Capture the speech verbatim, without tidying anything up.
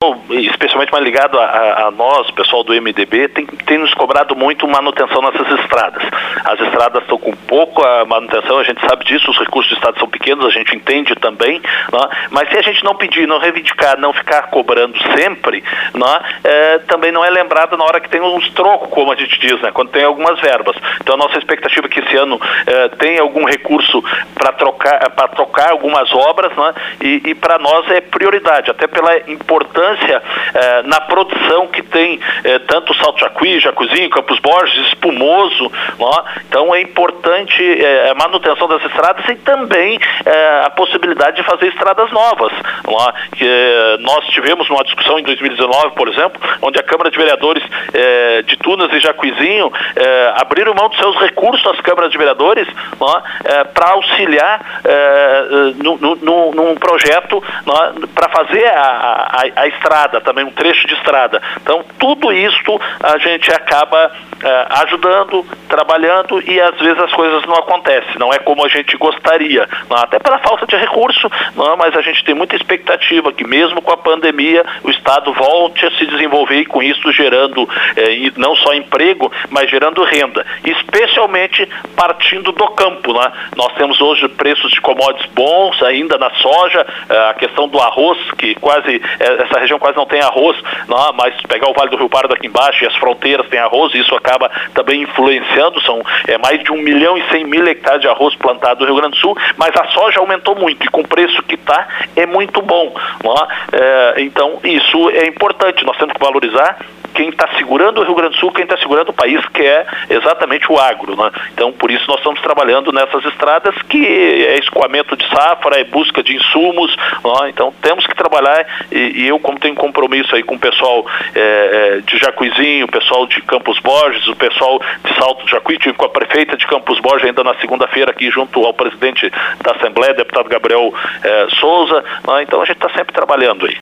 governo, especialmente mais ligado a, a, a nós, o pessoal do M D B, tem, tem nos cobrado muito manutenção nessas estradas. As estradas estão com pouca manutenção, a gente sabe disso, os recursos do Estado são pequenos, a gente entende também, né? Mas se a gente não pedir, não reivindicar, não ficar cobrando sempre, né? É, também não é lembrado na hora que tem uns trocos, como a gente diz, né? Quando tem algumas verbas. Então a nossa expectativa é que esse ano é, tenha algum recurso para trocar, para trocar algumas obras, né? E, e para nós é prioridade, até pela importância é, na produção que tem é, tanto Salto Jacuí, Jacuzinho, Campos Borges, Espumoso, né? Então é importante é, a manutenção das estradas e também é, a possibilidade de fazer estradas novas, né? Que, é, nós tivemos uma discussão em dois mil e dezenove, por exemplo, onde a Câmara de Vereadores é, de Tunas e Jacuizinho é, abriram mão dos seus recursos às câmaras de vereadores, né? É, para auxiliar é, no, no, num projeto, né? Para fazer a, a, a estrada, também um trecho de estrada. Então tudo isso a gente acaba é, ajudando, trabalhando e às vezes as coisas não acontecem, não é como a gente gostaria, né? Até pela falta de recurso, né? Mas a gente tem muita expectativa que mesmo com a pandemia o Estado volte a se desenvolver e com isso gerando é, não só emprego, mas gerando renda, especialmente partindo do campo, né? Nós temos hoje preços de commodities bons ainda na soja, a questão do arroz, que quase, essa região quase não tem arroz, né? Mas pegar o Vale do Rio Pardo aqui embaixo e as fronteiras tem arroz, e isso acaba também influenciando, são é, mais de um milhão e cem mil hectares de arroz plantado no Rio Grande do Sul, mas a soja aumentou muito, e com o preço que está, é muito bom, né? É, então isso é importante, nós temos que valorizar quem está segurando o Rio Grande do Sul, quem está segurando o país, que é exatamente o agro, né? Então, por isso nós estamos trabalhando nessas estradas, que é escoamento de safra, é busca de insumos, né? Então, temos que trabalhar, e, e eu, como tenho compromisso aí com o pessoal é, de Jacuizinho, o pessoal de Campos Borges, o pessoal de Salto Jacuí, tive com a prefeita de Campos Borges ainda na segunda-feira aqui, junto ao presidente da Assembleia, deputado Gabriel é, Souza, né? Então a gente está sempre trabalhando aí.